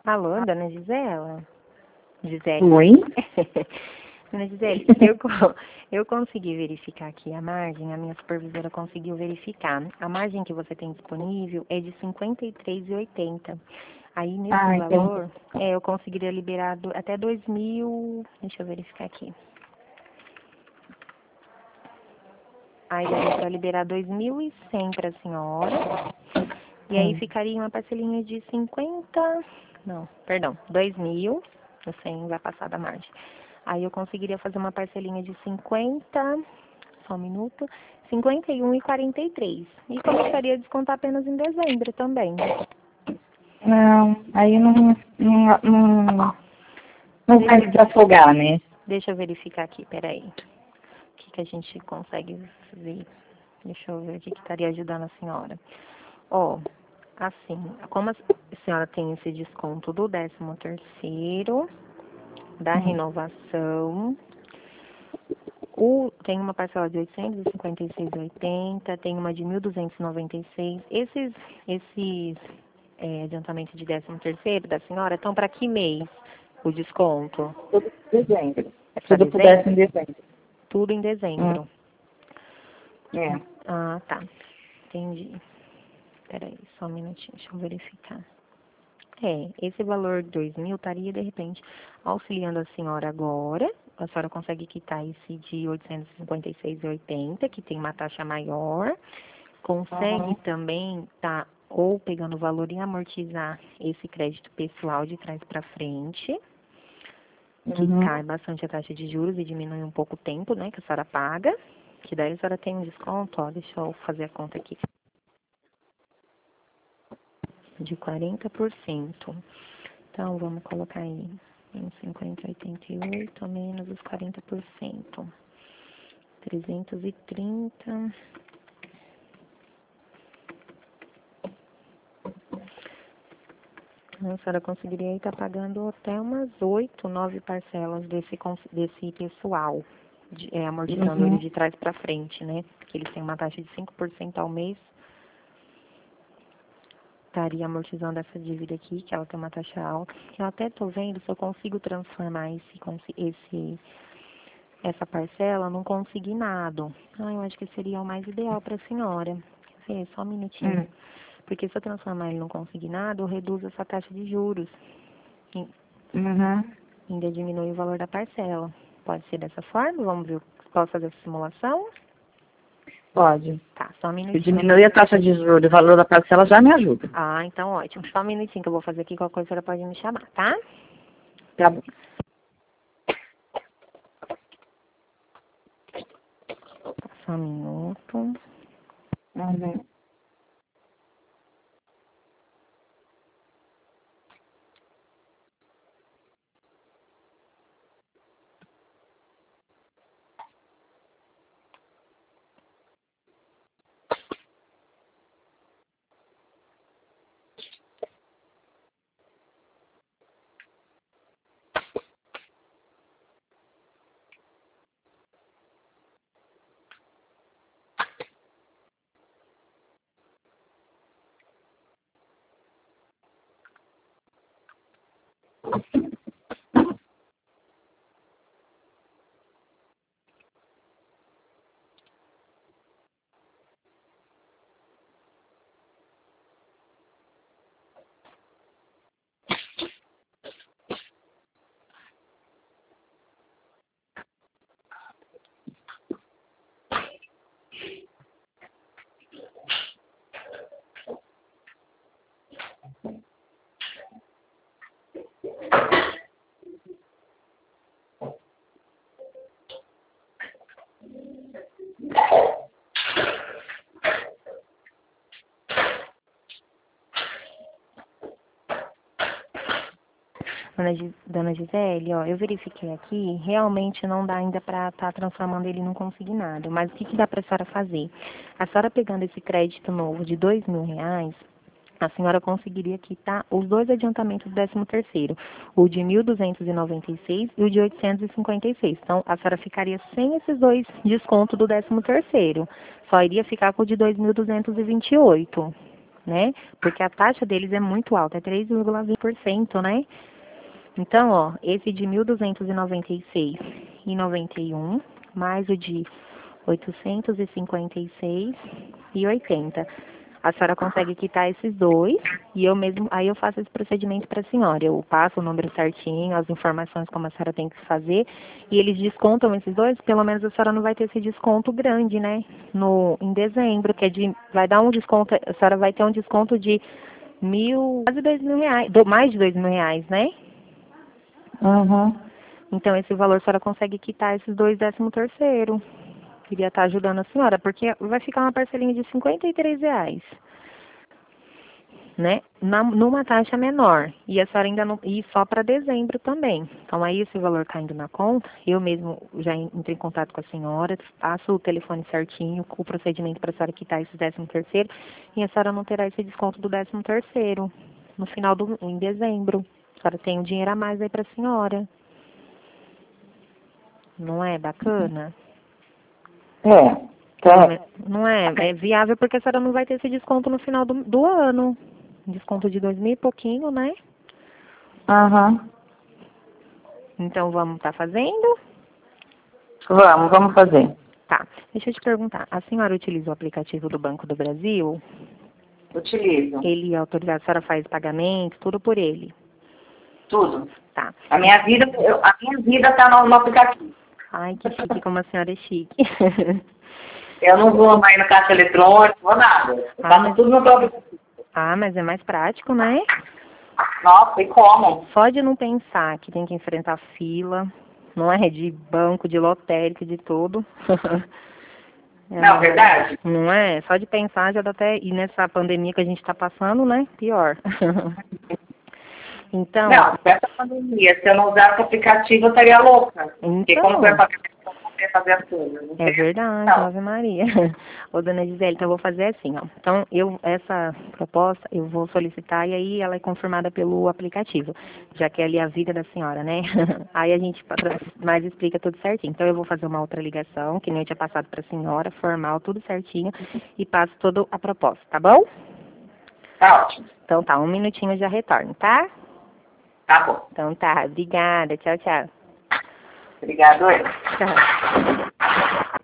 Alô, dona Gisela? Gisele. Oi? Dona Gisele, eu consegui verificar aqui a margem, a minha supervisora conseguiu verificar. A margem que você tem disponível é de R$ 53,80. Aí, nesse valor, eu conseguiria liberar até 2.000... Deixa eu verificar aqui. Aí, daria para liberar 2.100 para a senhora. E aí, ficaria uma parcelinha de 50... Não, perdão, 2.000. O 100 vai passar da margem. Aí, eu conseguiria fazer uma parcelinha de 50... Só um minuto. 51,43. E começaria a descontar apenas em dezembro também. Não, aí não vai desafogar, né? Deixa eu verificar aqui, peraí. O que a gente consegue ver? Deixa eu ver o que estaria ajudando a senhora. Ó, assim, como a senhora tem esse desconto do 13º, da renovação, tem uma parcela de 856,80, tem uma de 1.296. Esses adiantamentos de 13º da senhora estão para que mês o desconto? Tudo em dezembro. É para Tudo pudesse em dezembro. Tudo em dezembro. É. Ah, tá. Entendi. Peraí, só um minutinho, deixa eu verificar. Esse valor de 2.000 estaria, de repente, auxiliando a senhora agora. A senhora consegue quitar esse de 856,80, que tem uma taxa maior. Consegue também ou pegando o valor e amortizar esse crédito pessoal de trás para frente, que cai bastante a taxa de juros e diminui um pouco o tempo, né, que a senhora paga. Que daí a senhora tem um desconto, ó, deixa eu fazer a conta aqui. De 40%. Então, vamos colocar aí em 50,88 menos os 40%. 330. A senhora conseguiria estar pagando até umas 8, 9 parcelas desse pessoal, amortizando ele de trás para frente, né? Que eles têm uma taxa de 5% ao mês. Estaria amortizando essa dívida aqui, que ela tem uma taxa alta. Eu até estou vendo se eu consigo transformar essa parcela num consignado. Eu acho que seria o mais ideal para a senhora. Quer ver? Só um minutinho. Porque se eu transformar ele num consignado, eu reduzo essa taxa de juros. Ainda diminui o valor da parcela. Pode ser dessa forma? Vamos ver. Posso fazer essa simulação? Pode. Tá, só um Se minutinho. diminuir a taxa de juros e o valor da parcela, já me ajuda. Ah, então ótimo. Só um minutinho que eu vou fazer aqui. Qualquer coisa a senhora pode me chamar, tá? Tá bom. Só um minuto. Dona Gisele, ó, eu verifiquei aqui, realmente não dá ainda para estar transformando ele num consignado, mas o que dá para a senhora fazer? A senhora pegando esse crédito novo de R$ 2.000, a senhora conseguiria quitar os dois adiantamentos do 13º, o de 1.296 e o de 856. Então, a senhora ficaria sem esses dois descontos do 13º, só iria ficar com o de 2.228. né? Porque a taxa deles é muito alta, é 3,20%, né? Então, ó, esse de 1.296,91, mais o de 856,80. A senhora consegue quitar esses dois e aí eu faço esse procedimento para a senhora. Eu passo o número certinho, as informações como a senhora tem que fazer e eles descontam esses dois, pelo menos a senhora não vai ter esse desconto grande, né? Em dezembro, vai dar um desconto, a senhora vai ter um desconto de quase R$ 2.000, mais de R$ 2.000, né? Uhum. Então esse valor a senhora consegue quitar esses dois 13º. Queria estar ajudando a senhora, porque vai ficar uma parcelinha de R$ 53, né? Numa taxa menor. E a senhora ainda não. E só para dezembro também. Então aí esse valor caindo na conta, eu mesmo já entrei em contato com a senhora, passo o telefone certinho, com o procedimento para a senhora quitar esse 13º, e a senhora não terá esse desconto do 13º no final em dezembro. A senhora tem um dinheiro a mais aí para a senhora. Não é bacana? Não é? É viável porque a senhora não vai ter esse desconto no final do ano. Desconto de 2.000 e pouquinho, né? Uhum. Então vamos estar fazendo? Vamos fazer. Tá. Deixa eu te perguntar. A senhora utiliza o aplicativo do Banco do Brasil? Utilizo. Ele é autorizado, a senhora faz pagamento, tudo por ele? Tudo. Tá. A minha vida tá no aplicativo. Ai, que chique, como a senhora é chique. Eu não vou mais no caixa eletrônico, vou nada. Eu faço tudo no aplicativo. Ah, mas é mais prático, né? Nossa, e como? Só de não pensar que tem que enfrentar fila, não é? De banco, de lotérica, de tudo. Não, verdade? Não é? Só de pensar já dá até... E nessa pandemia que a gente tá passando, né? Pior. Então... Não, essa pandemia, se eu não usasse o aplicativo, eu estaria louca. Porque como vai fazer as coisas? É verdade, Ave Maria. Ô, dona Gisele, então eu vou fazer assim, ó. Então, essa proposta, eu vou solicitar e aí ela é confirmada pelo aplicativo, já que é ali a vida da senhora, né? Aí a gente mais explica tudo certinho. Então, eu vou fazer uma outra ligação, que nem eu tinha passado para a senhora, formal, tudo certinho, e passo toda a proposta, tá bom? Tá ótimo. Então tá, 1 minutinho eu já retorno, tá? Tá bom. Então tá, obrigada, tchau, tchau. Obrigado, Tchau.